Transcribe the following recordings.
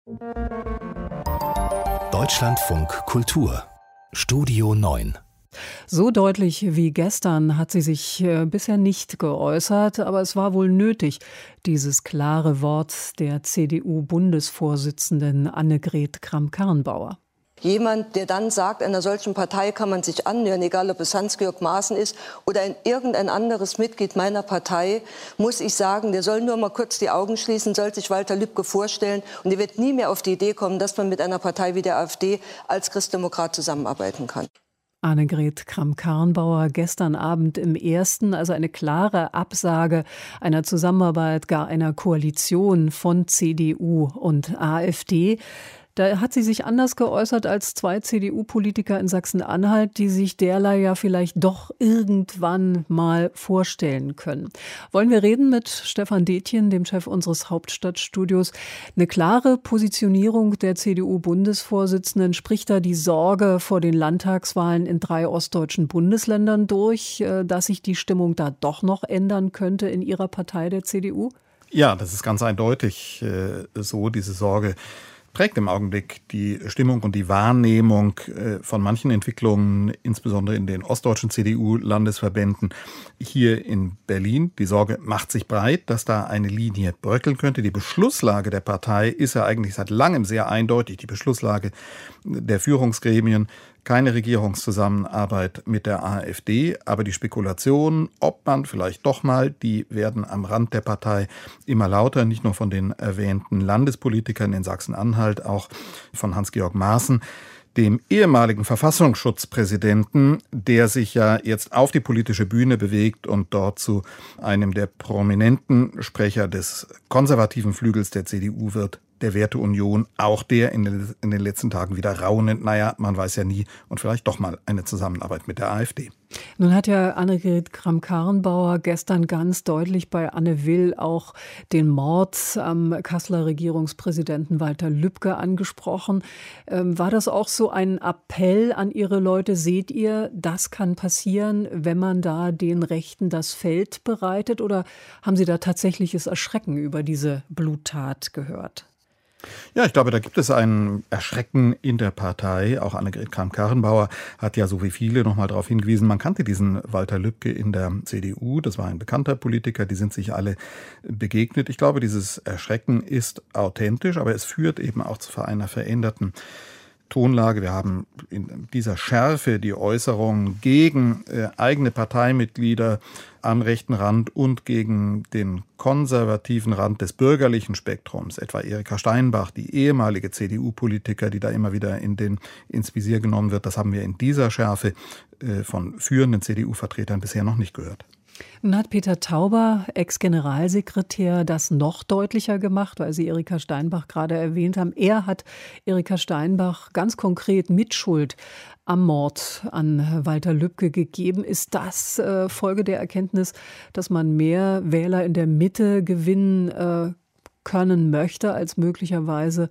Deutschlandfunk Kultur Studio 9. So deutlich wie gestern hat sie sich bisher nicht geäußert, aber es war wohl nötig, dieses klare Wort der CDU-Bundesvorsitzenden Annegret Kramp-Karrenbauer. Jemand, der dann sagt, einer solchen Partei kann man sich annähern, egal ob es Hans-Georg Maaßen ist oder irgendein anderes Mitglied meiner Partei, muss ich sagen, der soll nur mal kurz die Augen schließen, soll sich Walter Lübcke vorstellen und er wird nie mehr auf die Idee kommen, dass man mit einer Partei wie der AfD als Christdemokrat zusammenarbeiten kann. Annegret Kramp-Karrenbauer gestern Abend im Ersten, also eine klare Absage einer Zusammenarbeit, gar einer Koalition von CDU und AfD. Da hat sie sich anders geäußert als zwei CDU-Politiker in Sachsen-Anhalt, die sich derlei ja vielleicht doch irgendwann mal vorstellen können. Wollen wir reden mit Stefan Detjen, dem Chef unseres Hauptstadtstudios. Eine klare Positionierung der CDU-Bundesvorsitzenden, spricht da die Sorge vor den Landtagswahlen in 3 ostdeutschen Bundesländern durch, dass sich die Stimmung da doch noch ändern könnte in ihrer Partei, der CDU? Ja, das ist ganz eindeutig so, diese Sorge prägt im Augenblick die Stimmung und die Wahrnehmung von manchen Entwicklungen, insbesondere in den ostdeutschen CDU-Landesverbänden. Hier in Berlin, die Sorge macht sich breit, dass da eine Linie bröckeln könnte. Die Beschlusslage der Partei ist ja eigentlich seit langem sehr eindeutig. Die Beschlusslage der Führungsgremien, keine Regierungszusammenarbeit mit der AfD, aber die Spekulationen, ob man vielleicht doch mal, die werden am Rand der Partei immer lauter, nicht nur von den erwähnten Landespolitikern in Sachsen-Anhalt, auch von Hans-Georg Maaßen, dem ehemaligen Verfassungsschutzpräsidenten, der sich ja jetzt auf die politische Bühne bewegt und dort zu einem der prominenten Sprecher des konservativen Flügels der CDU wird, der Werteunion, auch der in den letzten Tagen wieder raunend, naja, man weiß ja nie, und vielleicht doch mal eine Zusammenarbeit mit der AfD. Nun hat ja Annegret Kramp-Karrenbauer gestern ganz deutlich bei Anne Will auch den Mord am Kasseler Regierungspräsidenten Walter Lübcke angesprochen. War das auch so ein Appell an Ihre Leute? Seht ihr, das kann passieren, wenn man da den Rechten das Feld bereitet? Oder haben Sie da tatsächliches Erschrecken über diese Bluttat gehört? Ja, ich glaube, da gibt es ein Erschrecken in der Partei. Auch Annegret Kramp-Karrenbauer hat ja so wie viele noch mal darauf hingewiesen, man kannte diesen Walter Lübcke in der CDU. Das war ein bekannter Politiker, die sind sich alle begegnet. Ich glaube, dieses Erschrecken ist authentisch, aber es führt eben auch zu einer veränderten Tonlage. Wir haben in dieser Schärfe die Äußerungen gegen eigene Parteimitglieder am rechten Rand und gegen den konservativen Rand des bürgerlichen Spektrums, etwa Erika Steinbach, die ehemalige CDU-Politiker, die da immer wieder ins Visier genommen wird. Das haben wir in dieser Schärfe von führenden CDU-Vertretern bisher noch nicht gehört. Nun hat Peter Tauber, Ex-Generalsekretär, das noch deutlicher gemacht, weil Sie Erika Steinbach gerade erwähnt haben. Er hat Erika Steinbach ganz konkret Mitschuld am Mord an Walter Lübcke gegeben. Ist das Folge der Erkenntnis, dass man mehr Wähler in der Mitte gewinnen können möchte, als möglicherweise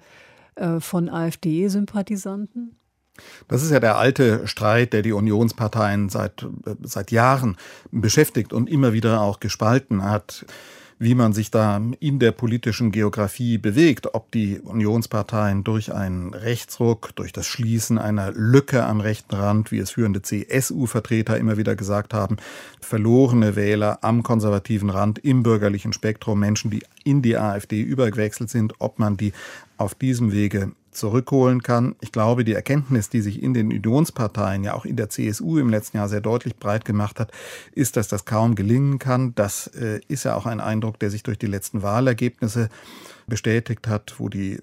von AfD-Sympathisanten? Das ist ja der alte Streit, der die Unionsparteien seit Jahren beschäftigt und immer wieder auch gespalten hat, wie man sich da in der politischen Geografie bewegt, ob die Unionsparteien durch einen Rechtsruck, durch das Schließen einer Lücke am rechten Rand, wie es führende CSU-Vertreter immer wieder gesagt haben, verlorene Wähler am konservativen Rand, im bürgerlichen Spektrum, Menschen, die in die AfD übergewechselt sind, ob man die auf diesem Wege zurückholen kann. Ich glaube, die Erkenntnis, die sich in den Unionsparteien, ja auch in der CSU im letzten Jahr sehr deutlich breit gemacht hat, ist, dass das kaum gelingen kann. Das ist ja auch ein Eindruck, der sich durch die letzten Wahlergebnisse bestätigt hat, wo die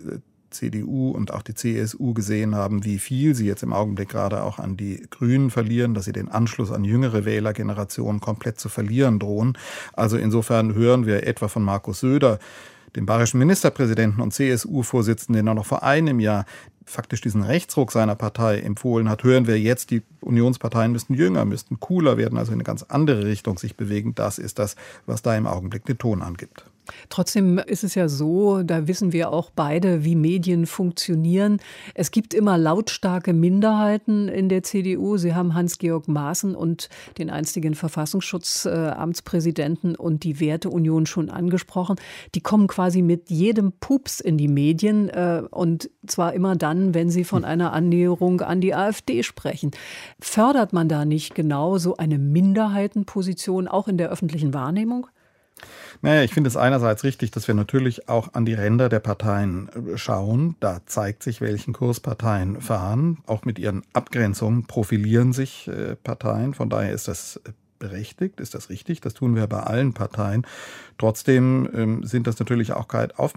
CDU und auch die CSU gesehen haben, wie viel sie jetzt im Augenblick gerade auch an die Grünen verlieren, dass sie den Anschluss an jüngere Wählergenerationen komplett zu verlieren drohen. Also insofern hören wir etwa von Markus Söder, dem bayerischen Ministerpräsidenten und CSU-Vorsitzenden, der noch vor einem Jahr faktisch diesen Rechtsruck seiner Partei empfohlen hat, hören wir jetzt, die Unionsparteien müssten jünger, müssten cooler werden, also in eine ganz andere Richtung sich bewegen. Das ist das, was da im Augenblick den Ton angibt. Trotzdem ist es ja so, da wissen wir auch beide, wie Medien funktionieren. Es gibt immer lautstarke Minderheiten in der CDU. Sie haben Hans-Georg Maaßen und den einstigen Verfassungsschutzamtspräsidenten und die Werteunion schon angesprochen. Die kommen quasi mit jedem Pups in die Medien und zwar immer dann, wenn sie von einer Annäherung an die AfD sprechen. Fördert man da nicht genau so eine Minderheitenposition auch in der öffentlichen Wahrnehmung? Naja, ich finde es einerseits richtig, dass wir natürlich auch an die Ränder der Parteien schauen. Da zeigt sich, welchen Kurs Parteien fahren. Auch mit ihren Abgrenzungen profilieren sich Parteien. Von daher ist das berechtigt, ist das richtig. Das tun wir bei allen Parteien. Trotzdem sind das natürlich auch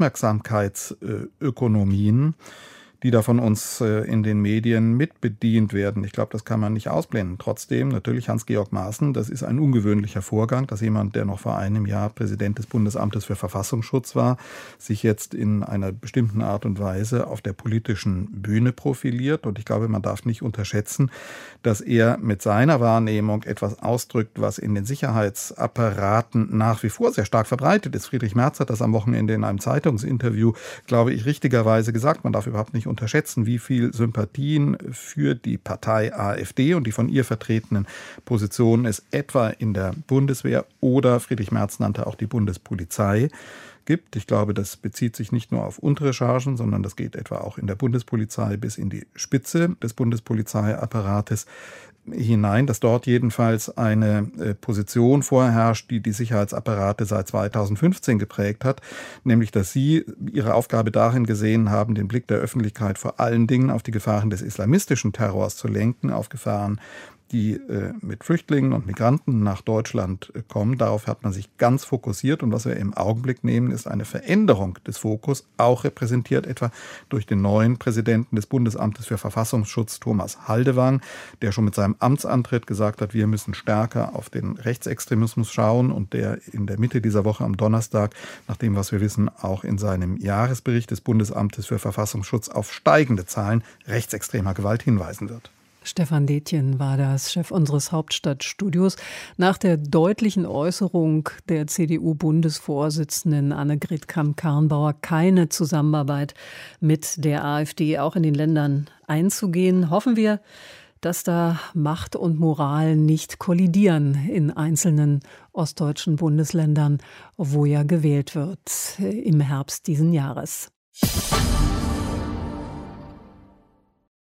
Aufmerksamkeitsökonomien, die da von uns in den Medien mitbedient werden. Ich glaube, das kann man nicht ausblenden. Trotzdem, natürlich Hans-Georg Maaßen, das ist ein ungewöhnlicher Vorgang, dass jemand, der noch vor einem Jahr Präsident des Bundesamtes für Verfassungsschutz war, sich jetzt in einer bestimmten Art und Weise auf der politischen Bühne profiliert. Und ich glaube, man darf nicht unterschätzen, dass er mit seiner Wahrnehmung etwas ausdrückt, was in den Sicherheitsapparaten nach wie vor sehr stark verbreitet ist. Friedrich Merz hat das am Wochenende in einem Zeitungsinterview, glaube ich, richtigerweise gesagt. Man darf überhaupt nicht unterschätzen, wie viel Sympathien für die Partei AfD und die von ihr vertretenen Positionen es etwa in der Bundeswehr oder Friedrich Merz nannte auch die Bundespolizei gibt. Ich glaube, das bezieht sich nicht nur auf untere Chargen, sondern das geht etwa auch in der Bundespolizei bis in die Spitze des Bundespolizeiapparates hinein, dass dort jedenfalls eine Position vorherrscht, die die Sicherheitsapparate seit 2015 geprägt hat, nämlich dass sie ihre Aufgabe darin gesehen haben, den Blick der Öffentlichkeit vor allen Dingen auf die Gefahren des islamistischen Terrors zu lenken, auf Gefahren, die mit Flüchtlingen und Migranten nach Deutschland kommen. Darauf hat man sich ganz fokussiert. Und was wir im Augenblick nehmen, ist eine Veränderung des Fokus, auch repräsentiert etwa durch den neuen Präsidenten des Bundesamtes für Verfassungsschutz, Thomas Haldewang, der schon mit seinem Amtsantritt gesagt hat, wir müssen stärker auf den Rechtsextremismus schauen und der in der Mitte dieser Woche am Donnerstag, nach dem, was wir wissen, auch in seinem Jahresbericht des Bundesamtes für Verfassungsschutz auf steigende Zahlen rechtsextremer Gewalt hinweisen wird. Stefan Detjen war das, Chef unseres Hauptstadtstudios. Nach der deutlichen Äußerung der CDU-Bundesvorsitzenden Annegret Kramp-Karrenbauer, keine Zusammenarbeit mit der AfD auch in den Ländern einzugehen, hoffen wir, dass da Macht und Moral nicht kollidieren in einzelnen ostdeutschen Bundesländern, wo ja gewählt wird im Herbst diesen Jahres.